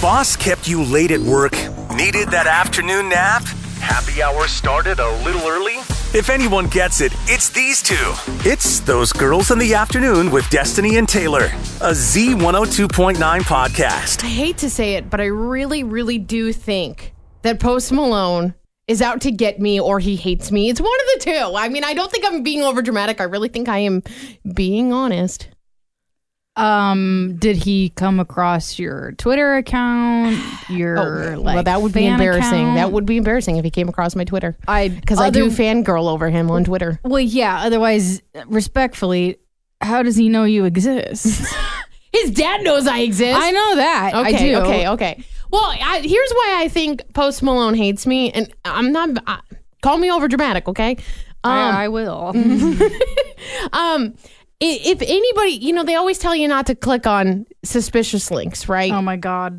Boss kept you late at work? Needed that afternoon nap? Happy hour started a little early? If anyone gets it, it's these two. It's Those Girls in the Afternoon with Destiny and Taylor, a Z102.9 podcast. I hate to say it, but I really, really do think that Post Malone is out to get me or he hates me. It's one of the two. I mean, I don't think I'm being overdramatic. I really think I am being honest. Did he come across your Twitter account? Well, that would be embarrassing. Account? That would be embarrassing if he came across my Twitter. Because I do fangirl over him on Twitter. Well, yeah. Otherwise, respectfully, how does he know you exist? His dad knows I exist. I know that. Okay, I do. Okay. Well, here's why I think Post Malone hates me, and I'm not. Call me overdramatic, okay? I will. If anybody, they always tell you not to click on suspicious links, right? Oh my God.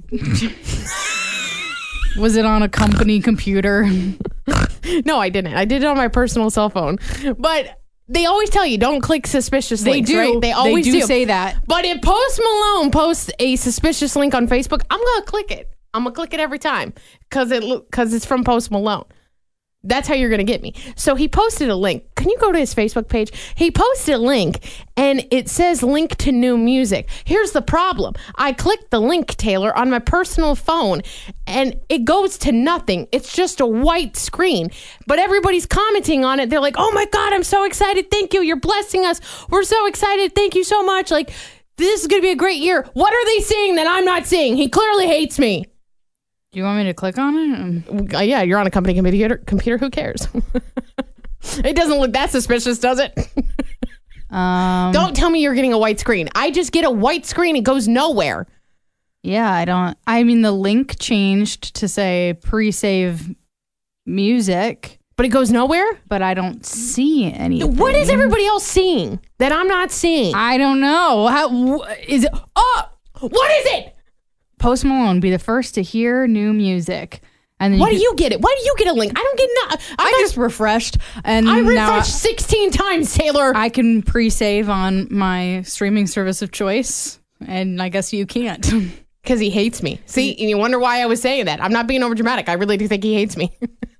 Was it on a company computer? No, I didn't. I did it on my personal cell phone. But they always tell you don't click suspicious links, right? They always do say that. But if Post Malone posts a suspicious link on Facebook, I'm going to click it. I'm going to click it every time because it's from Post Malone. That's how you're going to get me. So he posted a link. Can you go to his Facebook page? He posted a link and it says link to new music. Here's the problem. I clicked the link, Taylor, on my personal phone and it goes to nothing. It's just a white screen. But everybody's commenting on it. They're like, oh my God, I'm so excited. Thank you. You're blessing us. We're so excited. Thank you so much. Like, this is going to be a great year. What are they seeing that I'm not seeing? He clearly hates me. You want me to click on it? Yeah, you're on a company computer. Who cares? It doesn't look that suspicious, does it? Don't tell me you're getting a white screen. I just get a white screen. It goes nowhere. Yeah, I mean, the link changed to say pre-save music. But it goes nowhere? But I don't see anything. What is everybody else seeing that I'm not seeing? I don't know. How is it? Oh, what is it? Post Malone, be the first to hear new music. And then Why do you get it? Why do you get a link? I don't get I just refreshed. And I refreshed 16 times, Taylor. I can pre-save on my streaming service of choice. And I guess you can't. Because he hates me. See, and you wonder why I was saying that. I'm not being overdramatic. I really do think he hates me.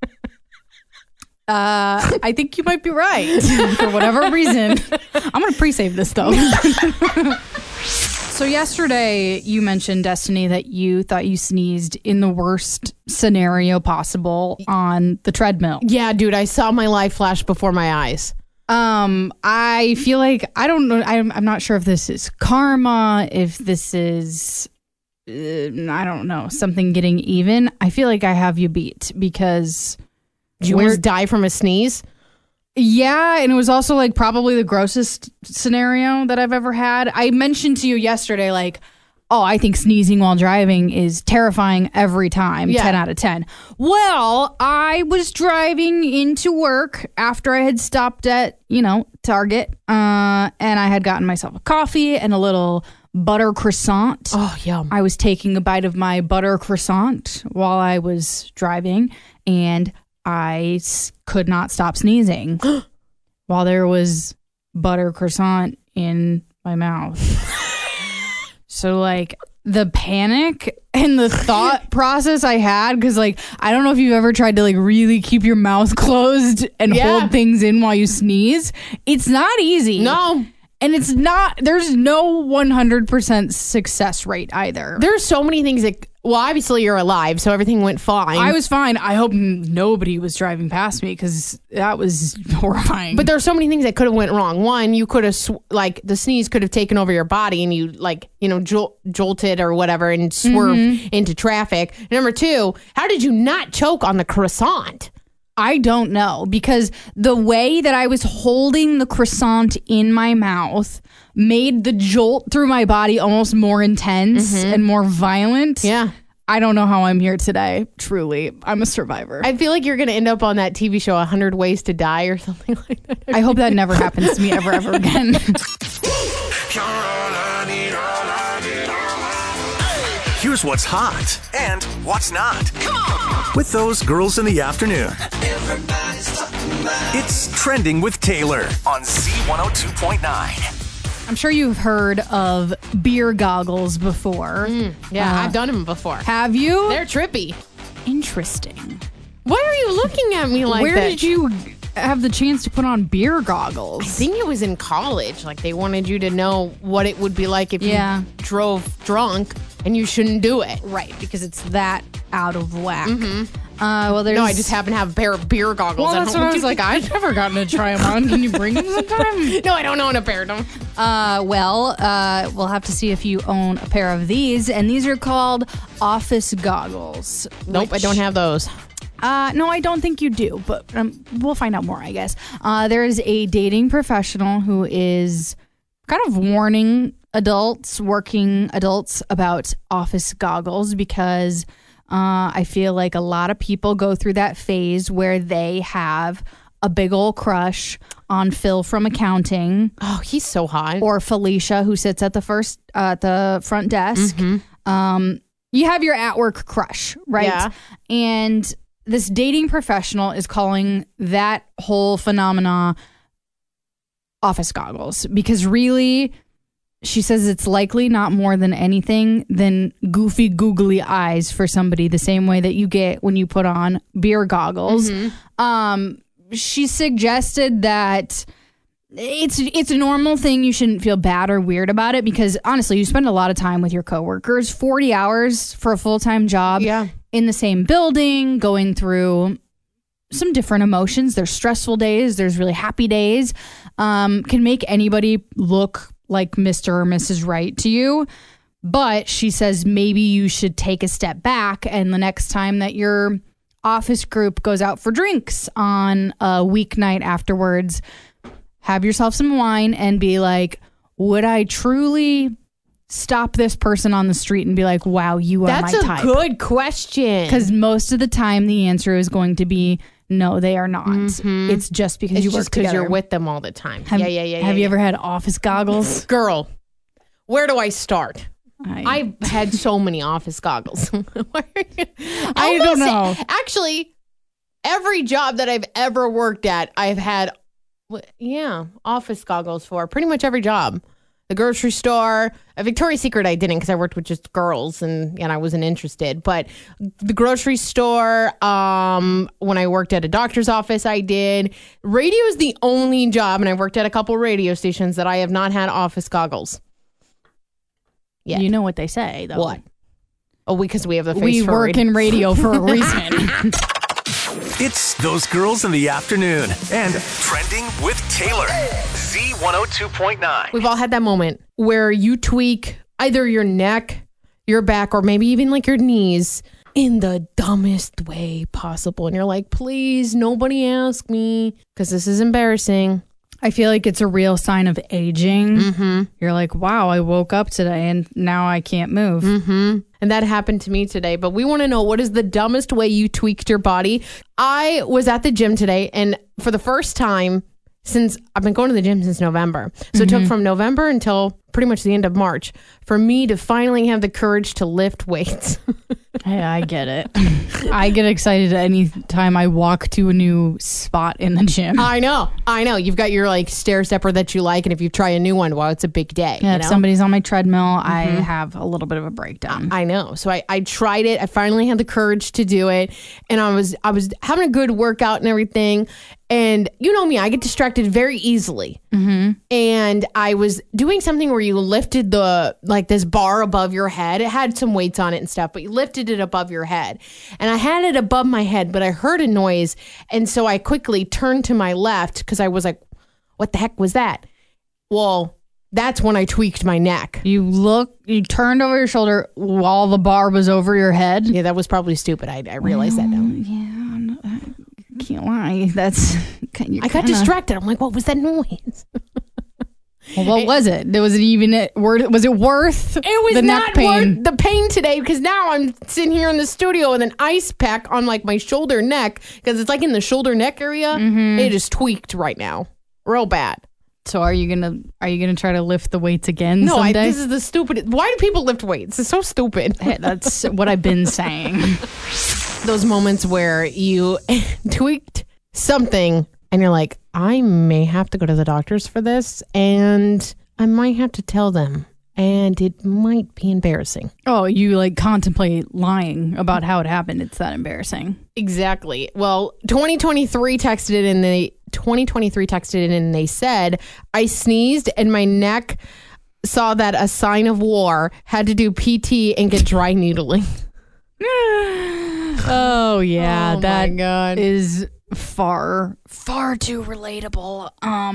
I think you might be right. For whatever reason. I'm going to pre-save this, though. So yesterday, you mentioned, Destiny, that you thought you sneezed in the worst scenario possible on the treadmill. Yeah, dude, I saw my life flash before my eyes. I feel like, I don't know, I'm not sure if this is karma, if this is, I don't know, something getting even. I feel like I have you beat because... Did you almost die from a sneeze? Yeah, and it was also like probably the grossest scenario that I've ever had. I mentioned to you yesterday, like, I think sneezing while driving is terrifying every time, 10 out of 10. Well, I was driving into work after I had stopped at, Target, and I had gotten myself a coffee and a little butter croissant. Oh, yum. I was taking a bite of my butter croissant while I was driving, and I could not stop sneezing while there was butter croissant in my mouth. So, like, the panic and the thought process I had, because, like, I don't know if you've ever tried to, like, really keep your mouth closed and hold things in while you sneeze. It's not easy. No. And it's not, there's no 100% success rate either. There's so many things that, well, obviously you're alive, so everything went fine. I was fine. I hope nobody was driving past me because that was horrifying. But there's so many things that could have went wrong. One, you could have, the sneeze could have taken over your body and you, jolted or whatever and swerved into traffic. Number two, how did you not choke on the croissant? I don't know, because the way that I was holding the croissant in my mouth made the jolt through my body almost more intense and more violent. Yeah. I don't know how I'm here today. Truly, I'm a survivor. I feel like you're going to end up on that TV show 100 Ways to Die or something like that. I hope that never happens to me ever again. Here's what's hot and what's not with Those Girls in the Afternoon. It's Trending with Taylor on Z102.9. I'm sure you've heard of beer goggles before. Yeah, I've done them before. Have you? They're trippy. Interesting. Why are you looking at me like Where that? did you have the chance to put on beer goggles? I think it was in college. Like, they wanted you to know what it would be like if Yeah. you drove drunk, and you shouldn't do it. Right, because it's that out of whack. Well, there's... No, I just happen to have a pair of beer goggles Well, at that's home. what I was like. I've never gotten to try them on. Can you bring them sometime? No, I don't own a pair of them. We'll have to see if you own a pair of these, and these are called office goggles. Nope, I don't have those. No, I don't think you do, but we'll find out more, I guess. There is a dating professional who is kind of warning working adults about office goggles because I feel like a lot of people go through that phase where they have a big old crush on Phil from accounting. Oh, he's so hot. Or Felicia, who sits at the front desk. You have your at-work crush, right? Yeah. And this dating professional is calling that whole phenomena office goggles because really, she says it's likely not more than anything than goofy, googly eyes for somebody, the same way that you get when you put on beer goggles. She suggested that it's a normal thing. You shouldn't feel bad or weird about it because honestly, you spend a lot of time with your coworkers, 40 hours for a full-time job in the same building, going through some different emotions. There's stressful days. There's really happy days. Can make anybody look like Mr. or Mrs. Right to you. But she says maybe you should take a step back, and the next time that your office group goes out for drinks on a weeknight afterwards, have yourself some wine and be like, would I truly stop this person on the street and be like, wow, you are my type? That's a good question. Because most of the time the answer is going to be no, they are not. It's just because you work together. You're with them all the time. Have you ever had office goggles? Girl, where do I start? I've had so many office goggles. I don't know. Actually, every job that I've ever worked at, I've had, office goggles for pretty much every job. The grocery store, Victoria's Secret, I didn't because I worked with just girls and I wasn't interested. But the grocery store, when I worked at a doctor's office, I did. Radio is the only job, and I worked at a couple radio stations that I have not had office goggles. Yet. You know what they say, though. What? Oh, because we have the face we for work radio. in radio for a reason. It's Those Girls in the Afternoon and Trending with Taylor. Z102.9. We've all had that moment where you tweak either your neck, your back, or maybe even like your knees in the dumbest way possible. And you're like, please, nobody ask me because this is embarrassing. I feel like it's a real sign of aging. You're like, wow, I woke up today and now I can't move. And that happened to me today. But we want to know, what is the dumbest way you tweaked your body? I was at the gym today, and for the first time since I've been going to the gym since November. So it took from November until pretty much the end of March for me to finally have the courage to lift weights. Hey, I get it. I get excited any time I walk to a new spot in the gym. I know. You've got your like stair stepper that you like, and if you try a new one, well, it's a big day. Yeah, you if know? somebody's on my treadmill, I have a little bit of a breakdown. I know. So I tried it. I finally had the courage to do it, and I was having a good workout and everything. And you know me, I get distracted very easily. And I was doing something where you lifted this bar above your head. It had some weights on it and stuff, but you lifted it above your head. And I had it above my head, but I heard a noise. And so I quickly turned to my left because I was like, what the heck was that? Well, that's when I tweaked my neck. You turned over your shoulder while the bar was over your head. Yeah, that was probably stupid. I realized that now. Yeah, I can't lie. I got distracted. I'm like, what was that noise? Well, what was it? Was it worth It was the not neck pain? worth the pain today because now I'm sitting here in the studio with an ice pack on like my shoulder neck because it's like in the shoulder neck area. It is tweaked right now, real bad. So are you gonna try to lift the weights again? No, someday? this is the stupid. Why do people lift weights? It's so stupid. Hey, that's what I've been saying. Those moments where you tweaked something and you're like, I may have to go to the doctors for this, and I might have to tell them. and it might be embarrassing. Oh, you like contemplate lying about how it happened. It's that embarrassing. Exactly. Well, 2023 texted it and they said, I sneezed and my neck saw that a sign of war, had to do PT and get dry needling. Oh yeah, Oh, that my God. is far too relatable.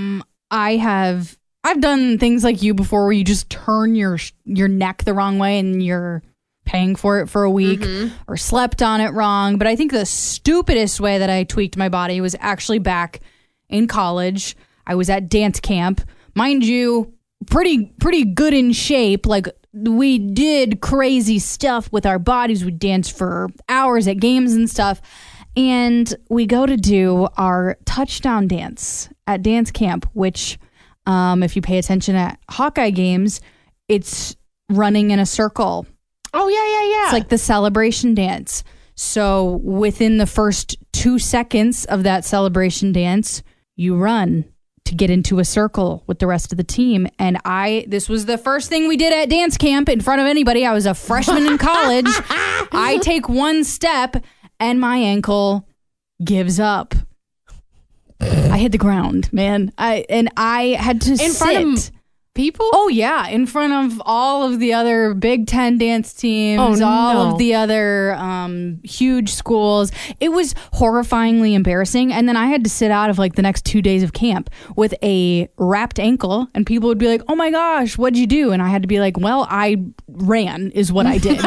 I've done things like you before where you just turn your neck the wrong way and you're paying for it for a week, or slept on it wrong. But I think the stupidest way that I tweaked my body was actually back in college. I was at dance camp, mind you, pretty good in shape. Like, we did crazy stuff with our bodies. We danced for hours at games and stuff. And we go to do our touchdown dance at dance camp, which, if you pay attention at Hawkeye games, it's running in a circle. Oh, yeah. It's like the celebration dance. So within the first 2 seconds of that celebration dance, you run to get into a circle with the rest of the team. And this was the first thing we did at dance camp in front of anybody. I was a freshman in college. I take one step and my ankle gives up. I hit the ground, man. I had to sit. Front of people? Oh, yeah. In front of all of the other Big Ten dance teams, all of the other huge schools. It was horrifyingly embarrassing. And then I had to sit out of like the next 2 days of camp with a wrapped ankle. And people would be like, oh my gosh, what'd you do? And I had to be like, well, I ran is what I did.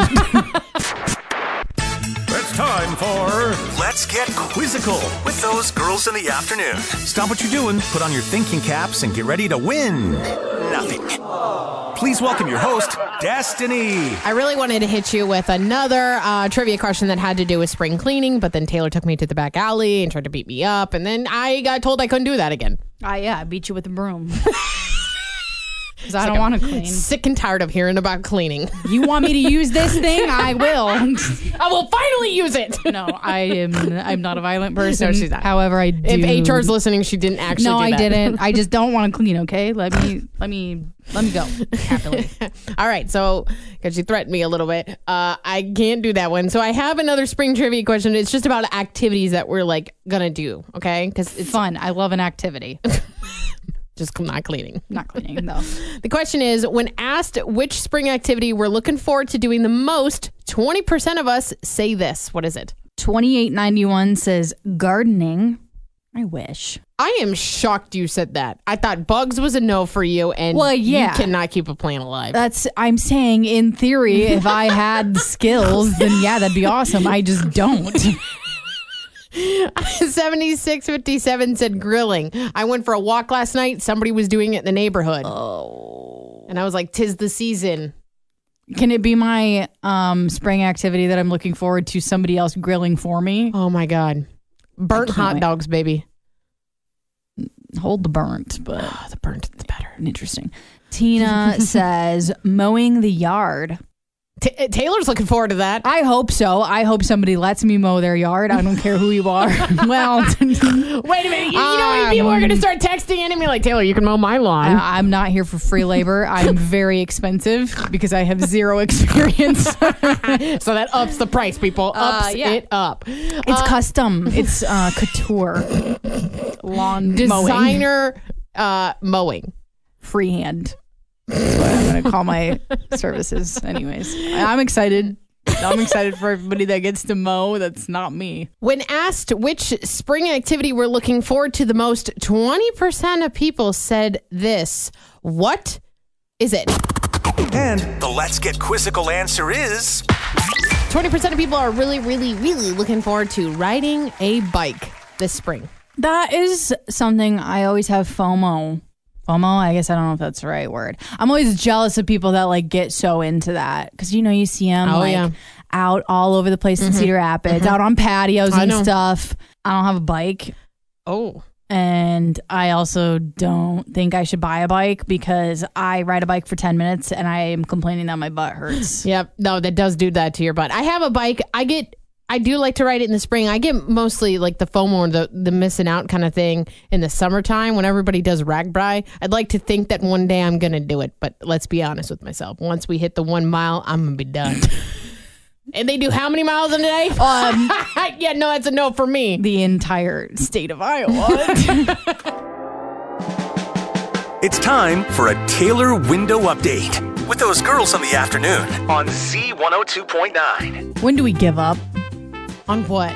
It's time for Let's Get Quizzical with those girls in the afternoon. Stop what you're doing, put on your thinking caps, and get ready to win nothing. Please welcome your host, Destiny. I really wanted to hit you with another trivia question that had to do with spring cleaning, but then Taylor took me to the back alley and tried to beat me up, and then I got told I couldn't do that again. I beat you with a broom. Because I don't want to clean. Sick and tired of hearing about cleaning. You want me to use this thing? I will. I will finally use it. No, I'm not a violent person. No, she's not. However, I do. If HR's listening, she didn't actually No, do that. I didn't. I just don't want to clean, okay? Let me go. Happily. All right, so because you threatened me a little bit, I can't do that one. So I have another spring trivia question. It's just about activities that we're like gonna do, okay? Because it's fun. I love an activity. Just not cleaning. Not cleaning, though. The question is, when asked which spring activity we're looking forward to doing the most, 20% of us say this. What is it? 2891 says gardening. I wish. I am shocked you said that. I thought bugs was a no for you, and you cannot keep a plant alive. I'm saying, in theory, if I had skills, then yeah, that'd be awesome. I just don't. 7657 said grilling. I went for a walk last night. Somebody was doing it in the neighborhood. Oh. And I was like, 'tis the season. Can it be my spring activity that I'm looking forward to somebody else grilling for me? Oh my God. Burnt hot dogs, baby. Hold the burnt, but the burnt is better. Interesting. Tina says mowing the yard. Taylor's looking forward to that. I hope so. I hope somebody lets me mow their yard. I don't care who you are. Well, wait a minute. You know how many people are going to start texting in and be like, Taylor, you can mow my lawn. I'm not here for free labor. I'm very expensive because I have zero experience. So that ups the price, people. It up. It's custom. It's couture. Lawn Designer mowing. Freehand. That's what I'm going to call my services. Anyways, I'm excited. I'm excited for everybody that gets to mow. That's not me. When asked which spring activity we're looking forward to the most, 20% of people said this. What is it? And the Let's Get Quizzical answer is 20% of people are really, really, really looking forward to riding a bike this spring. That is something I always have FOMO. FOMO, I guess I don't know if that's the right word. I'm always jealous of people that like get so into that because you see them out all over the place in Cedar Rapids, out on patios and stuff. I don't have a bike. Oh. And I also don't think I should buy a bike because I ride a bike for 10 minutes and I am complaining that my butt hurts. Yep. No, that does do that to your butt. I have a bike. I I do like to ride it in the spring. I get mostly like the FOMO or the missing out kind of thing in the summertime when everybody does RAGBRAI. I'd like to think that one day I'm going to do it, but let's be honest with myself. Once we hit the 1 mile, I'm going to be done. And they do how many miles a day? Yeah, no, that's a no for me. The entire state of Iowa. It's time for a Taylor window update with those girls in the afternoon on Z102.9. When do we give up? On what?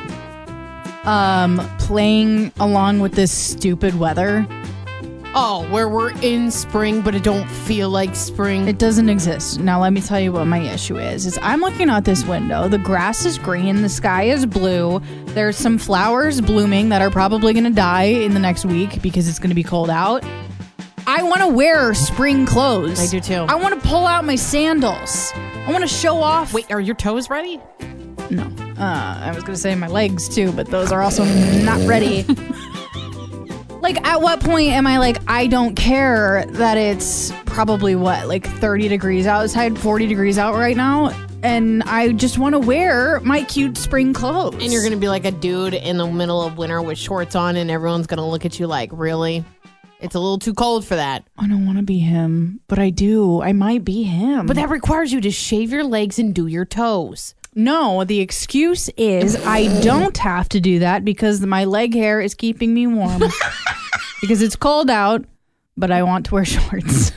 Playing along with this stupid weather. Oh, where we're in spring, but it don't feel like spring. It doesn't exist. Now, let me tell you what my issue is I'm looking out this window. The grass is green. The sky is blue. There's some flowers blooming that are probably going to die in the next week because it's going to be cold out. I want to wear spring clothes. I do too. I want to pull out my sandals. I want to show off. Wait, are your toes ready? No. I was going to say my legs too, but those are also not ready. Like, at what point am I like, I don't care that it's probably like 30 degrees outside, 40 degrees out right now, and I just want to wear my cute spring clothes. And you're going to be like a dude in the middle of winter with shorts on, and everyone's going to look at you like, really? It's a little too cold for that. I don't want to be him, but I do. I might be him. But that requires you to shave your legs and do your toes. No, the excuse is I don't have to do that because my leg hair is keeping me warm. Because it's cold out, but I want to wear shorts.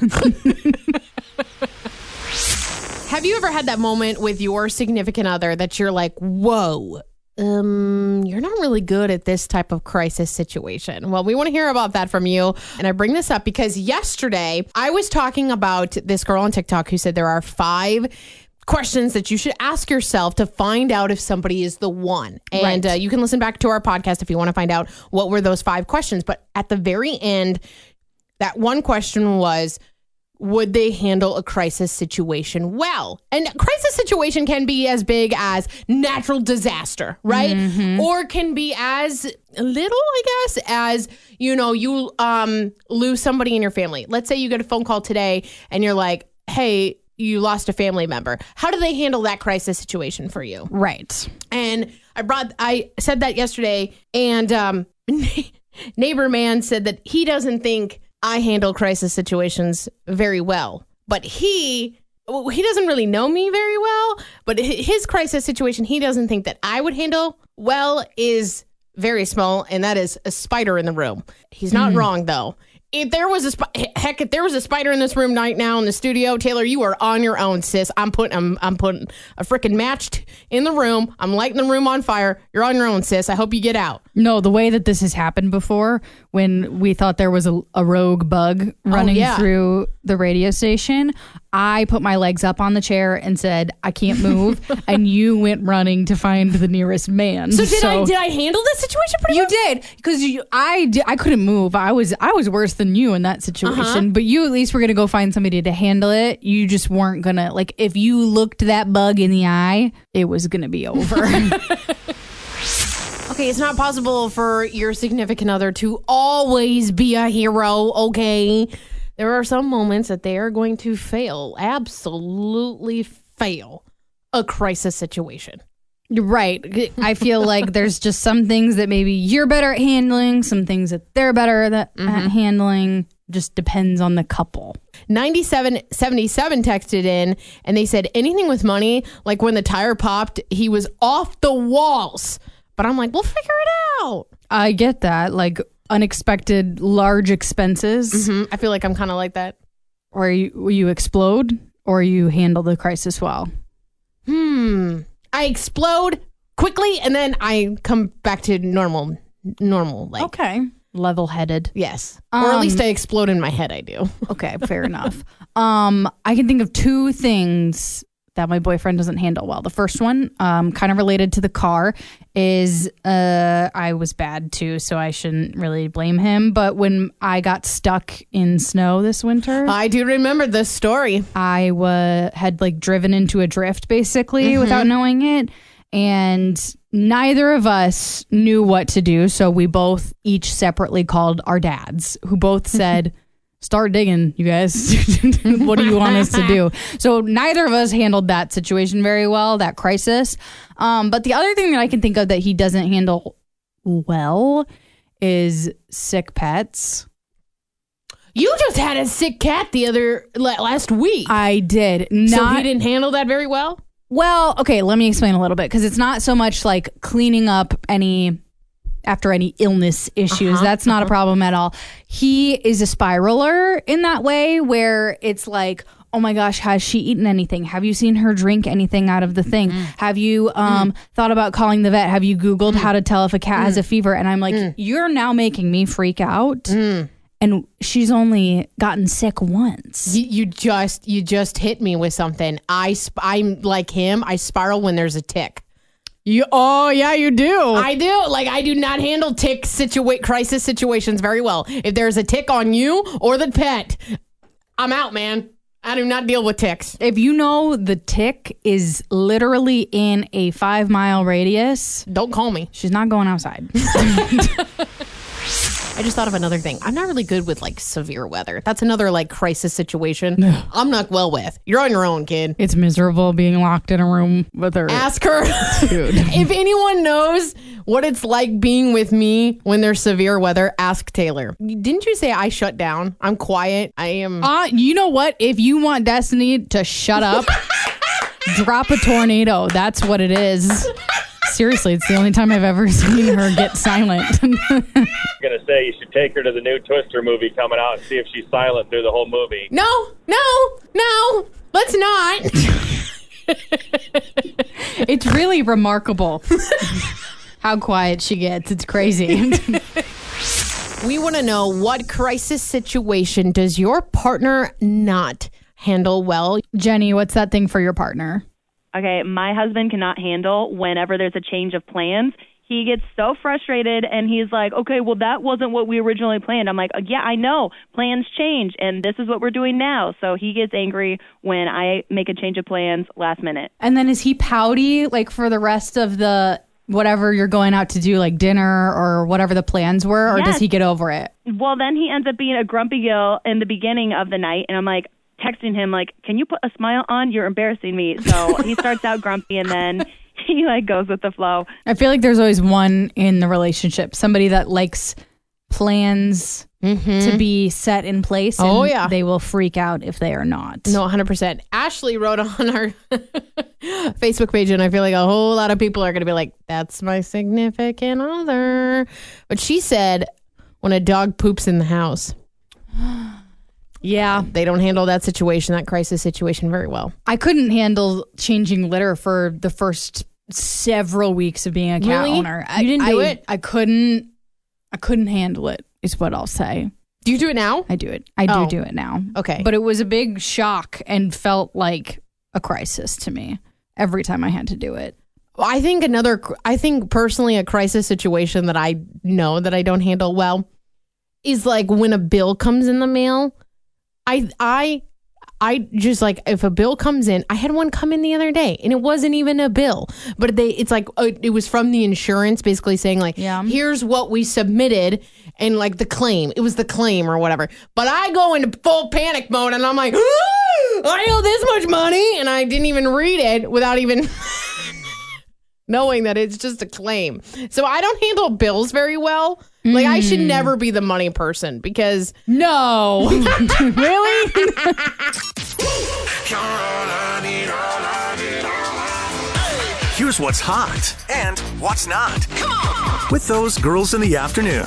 Have you ever had that moment with your significant other that you're like, whoa, you're not really good at this type of crisis situation? Well, we want to hear about that from you. And I bring this up because yesterday I was talking about this girl on TikTok who said there are 5 questions that you should ask yourself to find out if somebody is the one. And right. You can listen back to our podcast if you want to find out what were those 5 questions. But at the very end, that one question was, would they handle a crisis situation well? And a crisis situation can be as big as natural disaster, right? Mm-hmm. Or can be as little, I guess, as, you lose somebody in your family. Let's say you get a phone call today and you're like, hey, you lost a family member. How do they handle that crisis situation for you? Right. And I said that yesterday, and Neighbor Man said that he doesn't think I handle crisis situations very well. But he doesn't really know me very well, but his crisis situation he doesn't think that I would handle well is very small, and that is a spider in the room. He's not wrong, though. If there was a spider in this room right now in the studio, Taylor, you are on your own, sis. I'm putting a freaking match in the room. I'm lighting the room on fire. You're on your own, sis. I hope you get out. No, the way that this has happened before, when we thought there was a rogue bug running through the radio station, I put my legs up on the chair and said, I can't move. And you went running to find the nearest man. So did I handle this situation pretty well? You did, because I couldn't move. I was worse than you in that situation, but you at least were going to go find somebody to handle it. You just weren't going to, like, if you looked that bug in the eye, it was going to be over. Okay, it's not possible for your significant other to always be a hero, okay? There are some moments that they are going to absolutely fail a crisis situation. Right. I feel like there's just some things that maybe you're better at handling, some things that they're better at handling. Just depends on the couple. 9777 texted in and they said anything with money, like when the tire popped, he was off the walls. But I'm like, we'll figure it out. I get that. Like unexpected large expenses. I feel like I'm kind of like that. Or you explode or you handle the crisis well. I explode quickly and then I come back to normal. Like. Okay. Level-headed. Yes. Or at least I explode in my head, I do. Okay, fair enough. I can think of 2 things that my boyfriend doesn't handle well. The first one, kind of related to the car, is I was bad too, so I shouldn't really blame him. But when I got stuck in snow this winter, I do remember this story. I had like driven into a drift basically without knowing it, and neither of us knew what to do. So we both each separately called our dads, who both said, start digging, you guys. What do you want us to do? So neither of us handled that situation very well, that crisis. But the other thing that I can think of that he doesn't handle well is sick pets. You just had a sick cat last week. I did. So he didn't handle that very well? Well, okay, let me explain a little bit, because it's not so much like cleaning up after any illness issues. That's not a problem at all. He is a spiraler in that way, where it's like, oh my gosh, has she eaten anything? Have you seen her drink anything out of the thing? Have you thought about calling the vet? Have you Googled how to tell if a cat has a fever? And I'm like, you're now making me freak out. And she's only gotten sick once. You just hit me with something. I'm like him. I spiral when there's a tick. Oh yeah, you do. I do. Like, I do not handle crisis situations very well. If there's a tick on you or the pet, I'm out, man. I do not deal with ticks. If you know the tick is literally in a 5-mile radius, don't call me. She's not going outside. I just thought of another thing. I'm not really good with like severe weather. That's another like crisis situation. I'm not well with. You're on your own, kid. It's miserable being locked in a room with her. Ask her. Dude. If anyone knows what it's like being with me when there's severe weather, ask Taylor. Didn't you say I shut down? I'm quiet. I am. You know what? If you want Destiny to shut up, drop a tornado. That's what it is. Seriously, it's the only time I've ever seen her get silent. I'm going to say you should take her to the new Twister movie coming out and see if she's silent through the whole movie. No, let's not. It's really remarkable how quiet she gets. It's crazy. We want to know, what crisis situation does your partner not handle well? Jenny, what's that thing for your partner? Okay, my husband cannot handle whenever there's a change of plans. He gets so frustrated, and he's like, okay, well, that wasn't what we originally planned. I'm like, yeah, I know. Plans change, and this is what we're doing now. So he gets angry when I make a change of plans last minute. And then is he pouty, like, for the rest of the whatever you're going out to do, like dinner or whatever the plans were, or Yes. does he get over it? Well, then he ends up being a grumpy Gil in the beginning of the night, and I'm like, texting him like, can you put a smile on? You're embarrassing me. So he starts out grumpy, and then he like goes with the flow. I feel like there's always one in the relationship, somebody that likes plans to be set in place. Oh, and yeah. They will freak out if they are not. No, 100%. Ashley wrote on our Facebook page, and I feel like a whole lot of people are going to be like, that's my significant other. But she said, when a dog poops in the house. Yeah, they don't handle that crisis situation very well. I couldn't handle changing litter for the first several weeks of being a cat Really? owner. You didn't do it? I couldn't handle it, is what I'll say. Do you do it now? I do it. Oh. do it now. Okay. But it was a big shock and felt like a crisis to me every time I had to do it. I think personally a crisis situation that I know that I don't handle well is like when a bill comes in the mail. I just like, if a bill comes in, I had one come in the other day and it wasn't even a bill, but it's like, it was from the insurance basically saying like, here's what we submitted and like it was the claim or whatever. But I go into full panic mode and I'm like, I owe this much money. And I didn't even read it without even knowing that it's just a claim. So I don't handle bills very well. Like, I should never be the money person because... No. Really? Here's what's hot and what's not. With those girls in the afternoon.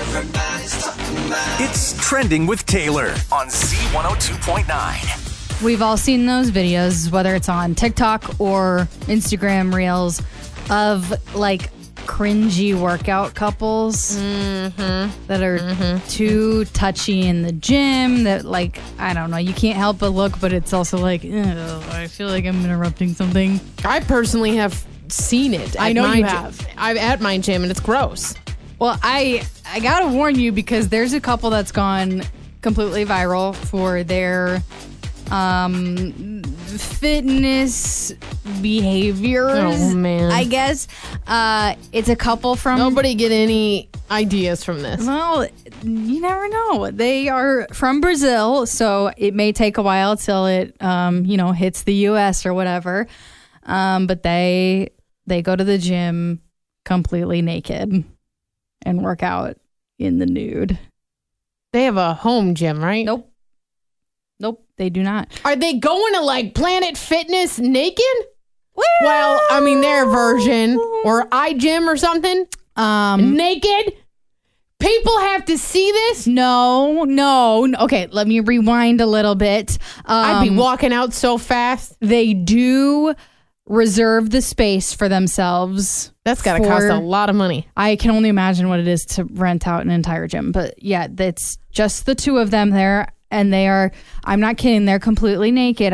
It's Trending with Taylor on Z102.9. We've all seen those videos, whether it's on TikTok or Instagram Reels, of like cringy workout couples that are too touchy in the gym, that like, I don't know, you can't help but look, but it's also like, I feel like I'm interrupting something. I personally have seen it. I know you have. I'm at my gym and it's gross. Well, I gotta warn you, because there's a couple that's gone completely viral for their fitness behaviors. Oh, man. I guess it's a couple from. Nobody get any ideas from this. Well, you never know. They are from Brazil, so it may take a while till it, hits the U.S. or whatever. But they go to the gym completely naked and work out in the nude. They have a home gym, right? Nope, they do not. Are they going to like Planet Fitness naked? Well, I mean their version or iGym or something. Naked. People have to see this. No. Okay, let me rewind a little bit. I'd be walking out so fast. They do reserve the space for themselves. That's got to cost a lot of money. I can only imagine what it is to rent out an entire gym. But yeah, it's just the two of them there. And they are, I'm not kidding, they're completely naked.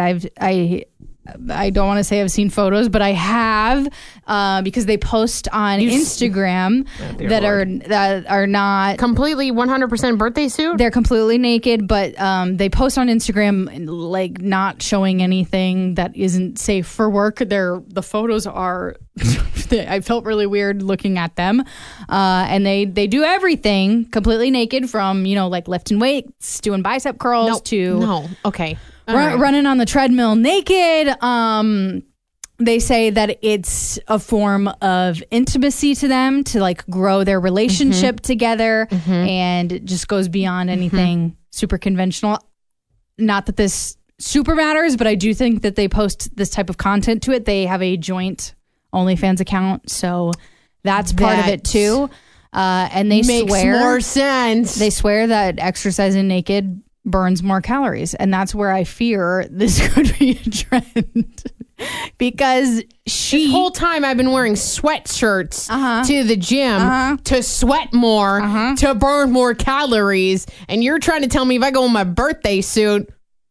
I don't want to say I've seen photos, but I have because they post on Instagram that are not completely 100% birthday suit. They're completely naked, but they post on Instagram like not showing anything that isn't safe for work. The photos are. I felt really weird looking at them, and they do everything completely naked from like lifting weights, doing bicep curls okay. Running on the treadmill naked. They say that it's a form of intimacy to them to like grow their relationship together, and it just goes beyond anything super conventional. Not that this super matters, but I do think that they post this type of content to it. They have a joint OnlyFans account, so that's part of it too. And they makes swear more sense. They swear that exercising naked burns more calories, and that's where I fear this could be a trend because this whole time I've been wearing sweatshirts to the gym to sweat more, to burn more calories, and you're trying to tell me if I go in my birthday suit.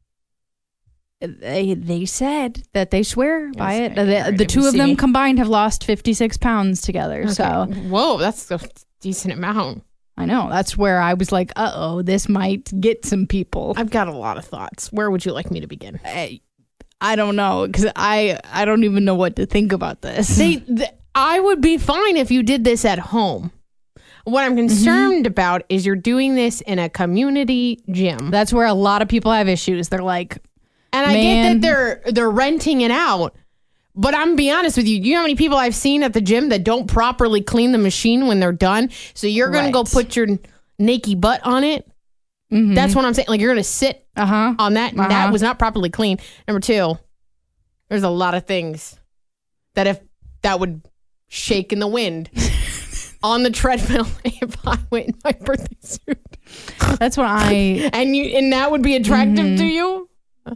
They said that they swear by it. The two of them combined have lost 56 pounds together. Okay. So whoa, that's a decent amount. I know. That's where I was like, uh-oh, this might get some people. I've got a lot of thoughts. Where would you like me to begin? I don't know, because I don't even know what to think about this. I would be fine if you did this at home. What I'm concerned about is you're doing this in a community gym. That's where a lot of people have issues. They're like, and I get that they're renting it out. But I'm going to be honest with you. Do you know how many people I've seen at the gym that don't properly clean the machine when they're done? So you're going to go put your naked butt on it? That's what I'm saying. Like, you're going to sit on that, and that was not properly cleaned. Number two, there's a lot of things that would shake in the wind on the treadmill if I went in my birthday suit. That's what and that would be attractive to you?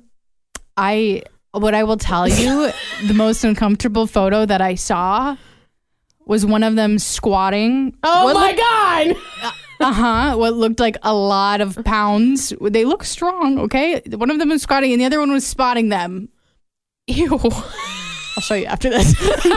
What I will tell you, the most uncomfortable photo that I saw was one of them squatting. Oh my God! What looked like a lot of pounds. They look strong, okay? One of them was squatting and the other one was spotting them. Ew. I'll show you after this.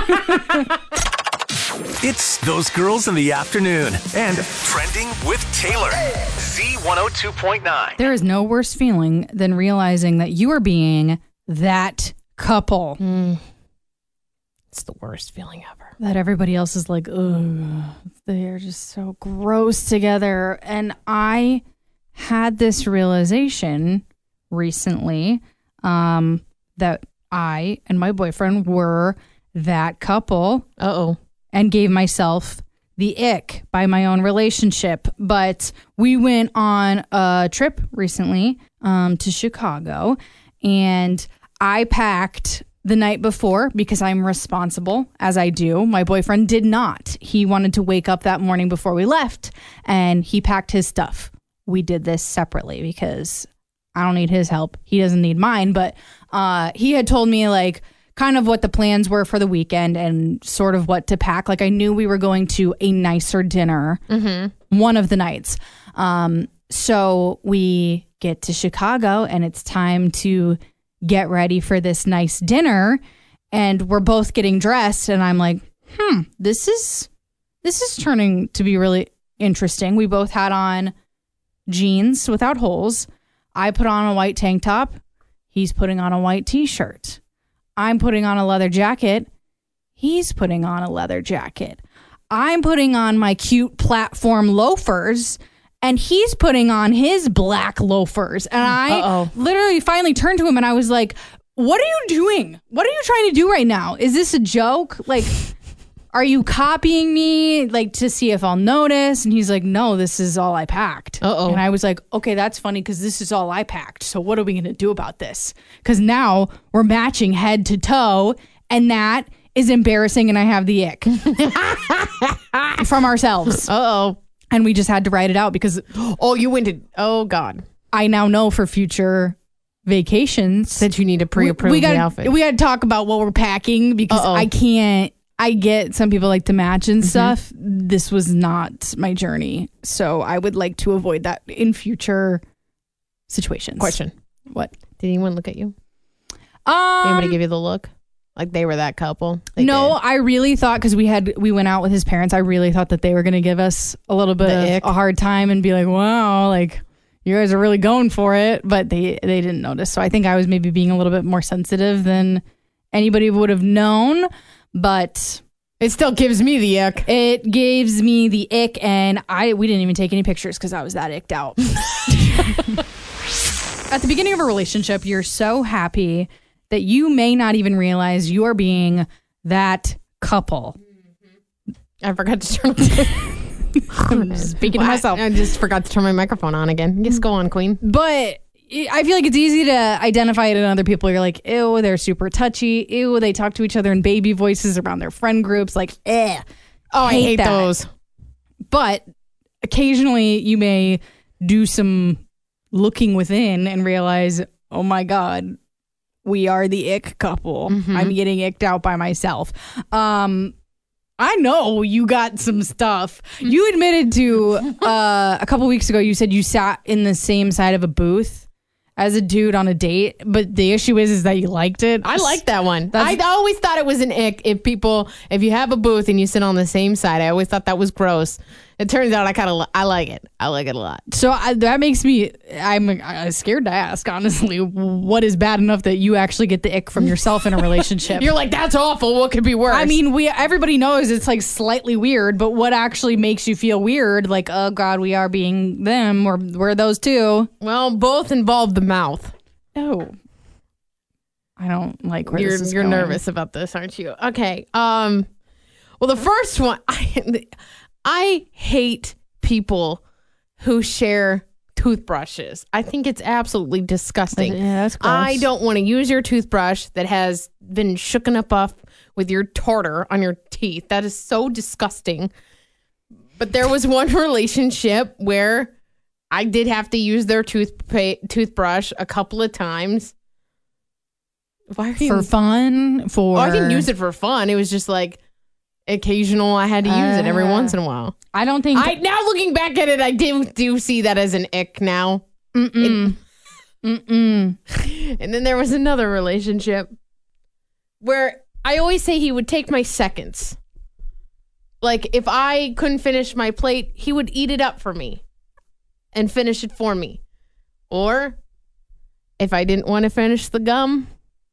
It's Those Girls in the Afternoon and Trending with Taylor. Z102.9. There is no worse feeling than realizing that you are being that couple. It's the worst feeling ever. That everybody else is like, ugh, they're just so gross together. And I had this realization recently that I and my boyfriend were that couple. And gave myself the ick by my own relationship. But we went on a trip recently to Chicago, and I packed the night before because I'm responsible, as I do. My boyfriend did not. He wanted to wake up that morning before we left, and he packed his stuff. We did this separately because I don't need his help. He doesn't need mine. But he had told me, like, kind of what the plans were for the weekend and sort of what to pack. Like, I knew we were going to a nicer dinner one of the nights. So we get to Chicago and it's time to get ready for this nice dinner. And we're both getting dressed. And I'm like, this is turning to be really interesting. We both had on jeans without holes. I put on a white tank top. He's putting on a white t-shirt. I'm putting on a leather jacket. He's putting on a leather jacket. I'm putting on my cute platform loafers, and he's putting on his black loafers. And I literally finally turned to him and I was like, what are you doing? What are you trying to do right now? Is this a joke? Like, are you copying me, like, to see if I'll notice? And he's like, no, this is all I packed. And I was like, okay, that's funny because this is all I packed. So what are we going to do about this? Because now we're matching head to toe, and that is embarrassing, and I have the ick from ourselves. And we just had to write it out because, you went to, God. I now know for future vacations that you need to pre-approve the outfit. We got to talk about what we're packing because I get some people like to match and stuff. This was not my journey. So I would like to avoid that in future situations. Question. What? Did anyone look at you? Anybody give you the look? Like they were that couple? No, I really thought, because we went out with his parents, I really thought that they were going to give us a little bit of a hard time and be like, wow, like you guys are really going for it. But they didn't notice. So I think I was maybe being a little bit more sensitive than anybody would have known. But it still gives me the ick. It gives me the ick, and we didn't even take any pictures because I was that icked out. At the beginning of a relationship, you're so happy that you may not even realize you are being that couple. I forgot to turn I'm speaking to myself. I just forgot to turn my microphone on again. Just go on, Queen. But I feel like it's easy to identify it in other people. You're like, ew, they're super touchy. Ew, they talk to each other in baby voices around their friend groups. Like, I hate those. But occasionally you may do some looking within and realize, oh my God, we are the ick couple. I'm getting icked out by myself. I know you got some stuff. You admitted to a couple weeks ago, you said you sat in the same side of a booth as a dude on a date, but the issue is that you liked it. I like that one. I always thought it was an ick if you have a booth and you sit on the same side. I always thought that was gross. It turns out I like it. I like it a lot. So that makes me, I'm scared to ask, honestly, what is bad enough that you actually get the ick from yourself in a relationship? You're like, that's awful. What could be worse? I mean, everybody knows it's like slightly weird, but what actually makes you feel weird? Like, oh God, we are being them, or we're those two. Well, both involve the mouth. Oh. I don't like where this is You're going. nervous about this, aren't you? Okay. Well, the first one, I hate people who share toothbrushes. I think it's absolutely disgusting. Yeah, that's gross. I don't want to use your toothbrush that has been shooken up with your tartar on your teeth. That is so disgusting. But there was one relationship where I did have to use their toothbrush a couple of times. Fun? I didn't use it for fun. It was just like occasional. I had to use it every once in a while. I don't think. Now looking back at it, I do see that as an ick now. And then there was another relationship where I always say he would take my seconds. Like if I couldn't finish my plate, he would eat it up for me and finish it for me. Or if I didn't want to finish the gum,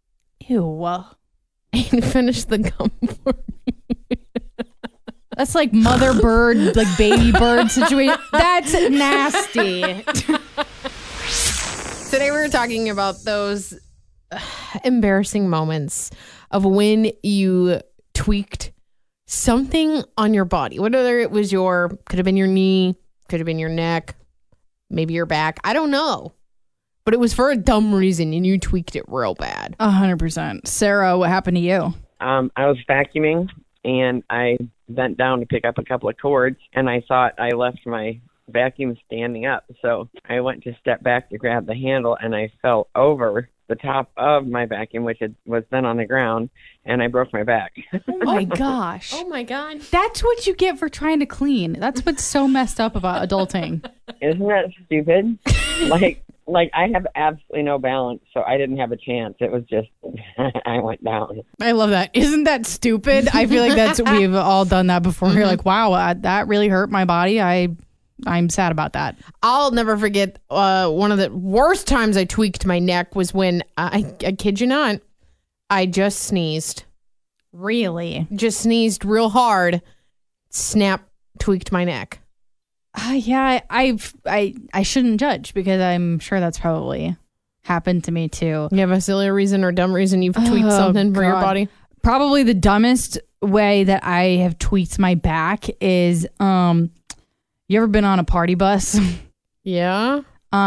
he'd finish the gum for me. That's like mother bird, like baby bird situation. That's nasty. Today we were talking about those embarrassing moments of when you tweaked something on your body. Whether it was could have been your knee, could have been your neck, maybe your back. I don't know. But it was for a dumb reason and you tweaked it real bad. 100%. Sarah, what happened to you? I was vacuuming and I bent down to pick up a couple of cords and I thought I left my vacuum standing up. So I went to step back to grab the handle and I fell over the top of my vacuum, which was then on the ground, and I broke my back. Oh my gosh. Oh my God. That's what you get for trying to clean. That's what's so messed up about adulting. Isn't that stupid? Like I have absolutely no balance, so I didn't have a chance. It was just, I went down. I love that. Isn't that stupid? I feel like we've all done that before. You're like, wow, that really hurt my body. I I'm sad about that. I'll never forget one of the worst times I tweaked my neck was when, I kid you not, I just sneezed. Really? Just sneezed real hard. Snap, tweaked my neck. Yeah, I shouldn't judge because I'm sure that's probably happened to me too. You have a silly reason or dumb reason you've tweaked something for your body? Probably the dumbest way that I have tweaked my back is, you ever been on a party bus? Yeah.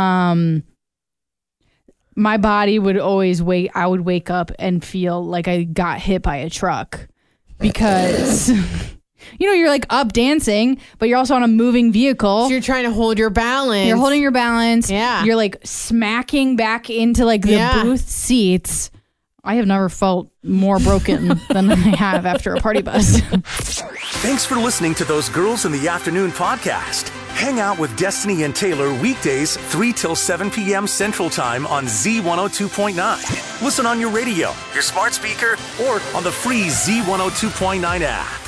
My body would always I would wake up and feel like I got hit by a truck because, you're like up dancing, but you're also on a moving vehicle. So you're trying to hold your balance. You're holding your balance. Yeah. You're like smacking back into like the booth seats. I have never felt more broken than I have after a party bus. Thanks for listening to Those Girls in the Afternoon podcast. Hang out with Destiny and Taylor weekdays 3 till 7 p.m. Central Time on Z102.9. Listen on your radio, your smart speaker, or on the free Z102.9 app.